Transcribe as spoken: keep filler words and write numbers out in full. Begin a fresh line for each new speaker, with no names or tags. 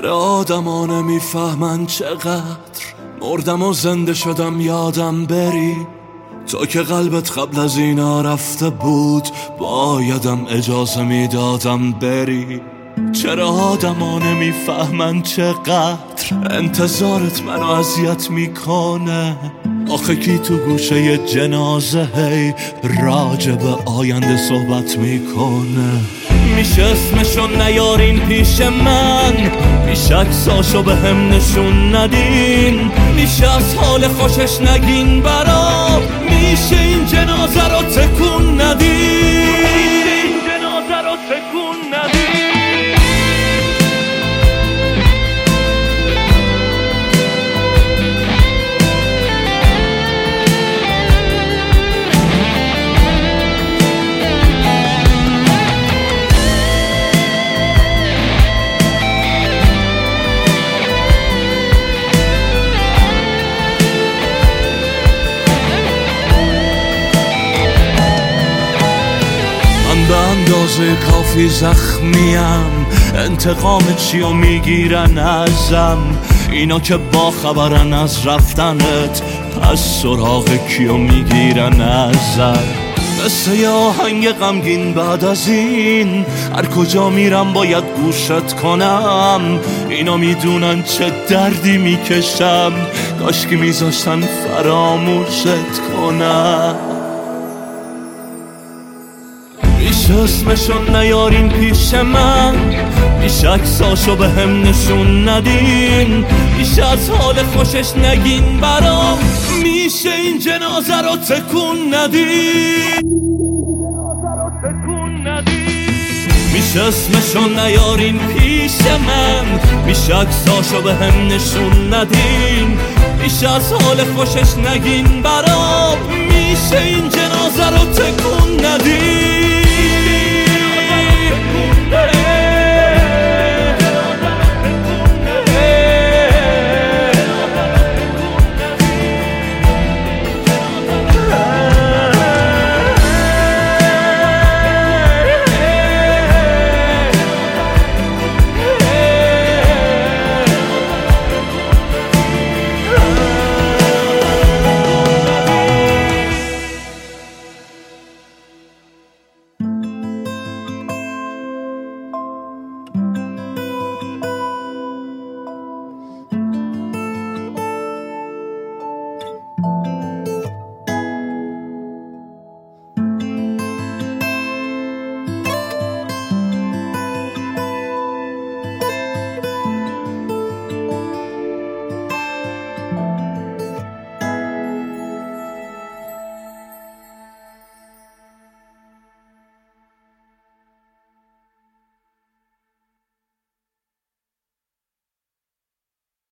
چرا آدما نمیفهمن چقدر مردم و زنده شدم یادم بری. تو که قلبت قبل از اینا رفته بود بایدم اجازه میدادم بری. چرا آدما نمیفهمن چقدر انتظارت منو اذیت میکنه. آخه کی تو گوشه جنازه هی راجع به آینده صحبت میکنه. میشه اسمشو نیارین پیش من، بیش عکساشو به هم نشون ندین. میشه از حال خوشش نگین برام، میشه این جنازه رو تکون ندین. این جنازه رو تکون ندین. به اندازه کافی زخمیم، انتقام چیو میگیرن ازم اینا که با خبرن از رفتنت، پس سراغ کیو میگیرن ازم. مثل یه آهنگ غمگین بعد از این هر کجا میرم باید گوشت کنم. اینا میدونن چه دردی میکشم، کاشکی میذاشتن فراموشت کنم. بیش اسمشو نیارین پیش من، بیش عکساشو به هم نشون ندین. بیش از حال خوشش نگین برام، میشه این جنازه رو تکون ندین. بیش اسمشو نیارین پیش من، بیش عکساشو به هم نشون ندین. بیش از حال خوشش نگین برام، میشه این جنازه رو تکون ندین.